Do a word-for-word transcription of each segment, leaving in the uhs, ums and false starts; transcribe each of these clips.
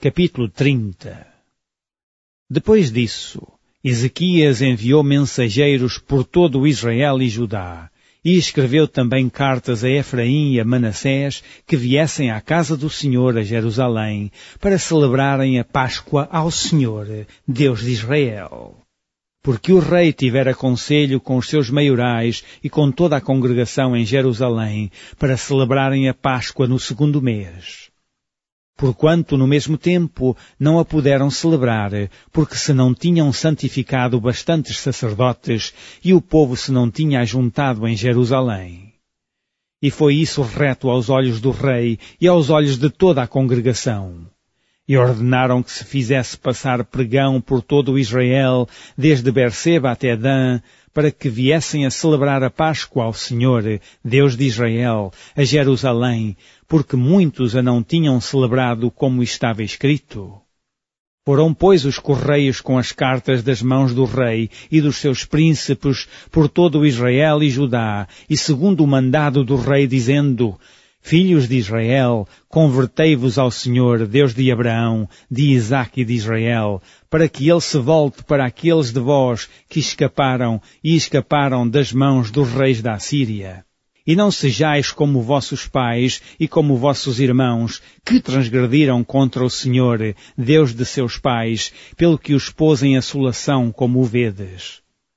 Capítulo trinta. Depois disso, Ezequias enviou mensageiros por todo o Israel e Judá, e escreveu também cartas a Efraim e a Manassés que viessem à casa do Senhor a Jerusalém para celebrarem a Páscoa ao Senhor, Deus de Israel. Porque o rei tivera conselho com os seus maiorais e com toda a congregação em Jerusalém para celebrarem a Páscoa no segundo mês. Porquanto, no mesmo tempo, não a puderam celebrar, porque se não tinham santificado bastantes sacerdotes e o povo se não tinha ajuntado em Jerusalém. E foi isso reto aos olhos do rei e aos olhos de toda a congregação. E ordenaram que se fizesse passar pregão por todo o Israel, desde Berseba até Dan, para que viessem a celebrar a Páscoa ao Senhor, Deus de Israel, a Jerusalém, porque muitos a não tinham celebrado como estava escrito. Foram, pois, os correios com as cartas das mãos do rei e dos seus príncipes por todo o Israel e Judá, e segundo o mandado do rei, dizendo: Filhos de Israel, convertei-vos ao Senhor, Deus de Abraão, de Isaque e de Israel, para que ele se volte para aqueles de vós que escaparam e escaparam das mãos dos reis da Assíria. E não sejais como vossos pais e como vossos irmãos, que transgrediram contra o Senhor, Deus de seus pais, pelo que os pôs em assolação, como o vedes.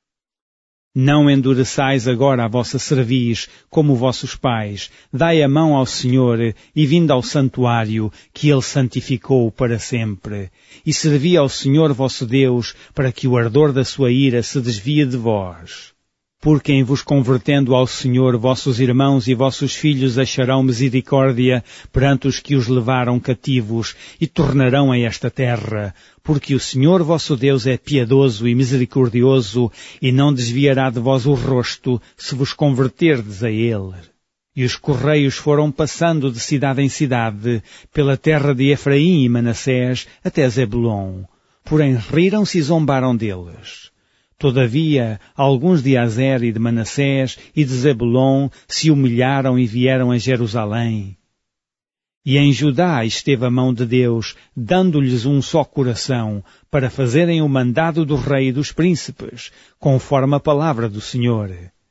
Não endureçais agora a vossa cerviz, como vossos pais. Dai a mão ao Senhor, e vindo ao santuário, que Ele santificou para sempre. E servi ao Senhor vosso Deus, para que o ardor da sua ira se desvie de vós. Porque em vos convertendo ao Senhor, vossos irmãos e vossos filhos acharão misericórdia perante os que os levaram cativos e tornarão a esta terra. Porque o Senhor vosso Deus é piedoso e misericordioso e não desviará de vós o rosto se vos converterdes a Ele. E os correios foram passando de cidade em cidade, pela terra de Efraim e Manassés até Zebulon. Porém riram-se e zombaram deles. Todavia, alguns de Azer e de Manassés e de Zebulon se humilharam e vieram a Jerusalém. E em Judá esteve a mão de Deus, dando-lhes um só coração, para fazerem o mandado do rei e dos príncipes, conforme a palavra do Senhor.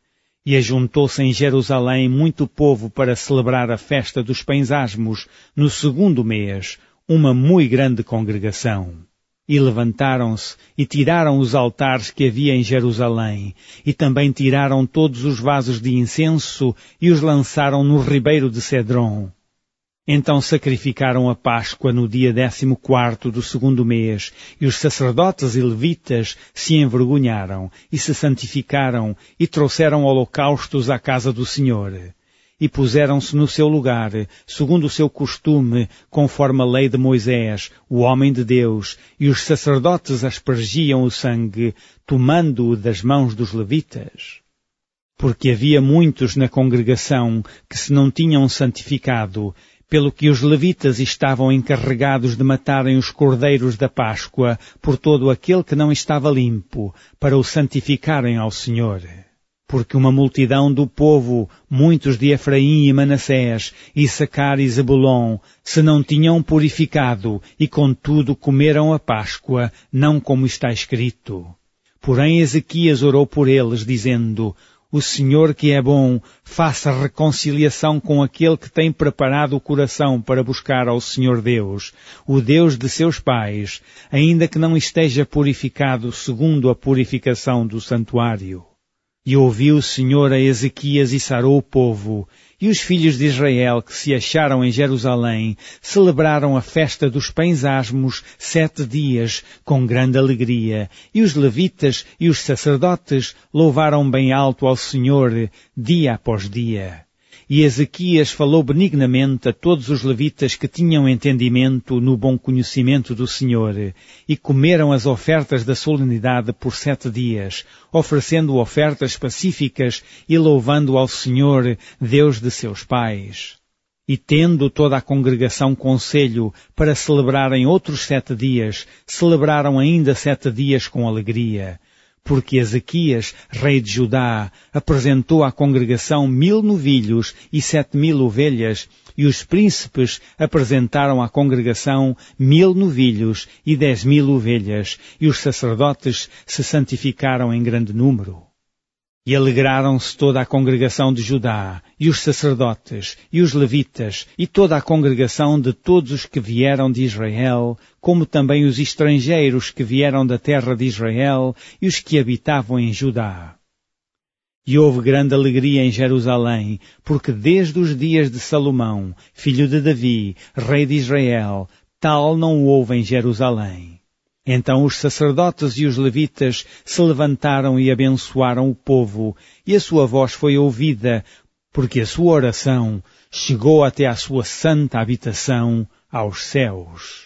E ajuntou-se em Jerusalém muito povo para celebrar a festa dos pães asmos, no segundo mês, uma muito grande congregação. E levantaram-se e tiraram os altares que havia em Jerusalém, e também tiraram todos os vasos de incenso e os lançaram no ribeiro de Cedron. Então sacrificaram a Páscoa no dia décimo quarto do segundo mês, e os sacerdotes e levitas se envergonharam e se santificaram e trouxeram holocaustos à casa do Senhor. E puseram-se no seu lugar, segundo o seu costume, conforme a lei de Moisés, o homem de Deus, e os sacerdotes aspergiam o sangue, tomando-o das mãos dos levitas. Porque havia muitos na congregação que se não tinham santificado, pelo que os levitas estavam encarregados de matarem os cordeiros da Páscoa por todo aquele que não estava limpo, para o santificarem ao Senhor. Porque uma multidão do povo, muitos de Efraim e Manassés, Issacar e Zebulon, se não tinham purificado, e contudo comeram a Páscoa, não como está escrito. Porém Ezequias orou por eles, dizendo: O Senhor que é bom, faça reconciliação com aquele que tem preparado o coração para buscar ao Senhor Deus, o Deus de seus pais, ainda que não esteja purificado segundo a purificação do santuário. E ouviu o Senhor a Ezequias e sarou o povo, e os filhos de Israel que se acharam em Jerusalém celebraram a festa dos pães asmos sete dias com grande alegria, e os levitas e os sacerdotes louvaram bem alto ao Senhor dia após dia. E Ezequias falou benignamente a todos os levitas que tinham entendimento no bom conhecimento do Senhor, e comeram as ofertas da solenidade por sete dias, oferecendo ofertas pacíficas e louvando ao Senhor, Deus de seus pais. E tendo toda a congregação conselho para celebrarem outros sete dias, celebraram ainda sete dias com alegria, porque Ezequias, rei de Judá, apresentou à congregação mil novilhos e sete mil ovelhas, e os príncipes apresentaram à congregação mil novilhos e dez mil ovelhas, e os sacerdotes se santificaram em grande número. E alegraram-se toda a congregação de Judá, e os sacerdotes, e os levitas, e toda a congregação de todos os que vieram de Israel, como também os estrangeiros que vieram da terra de Israel, e os que habitavam em Judá. E houve grande alegria em Jerusalém, porque desde os dias de Salomão, filho de Davi, rei de Israel, tal não houve em Jerusalém. Então os sacerdotes e os levitas se levantaram e abençoaram o povo, e a sua voz foi ouvida, porque a sua oração chegou até à sua santa habitação aos céus.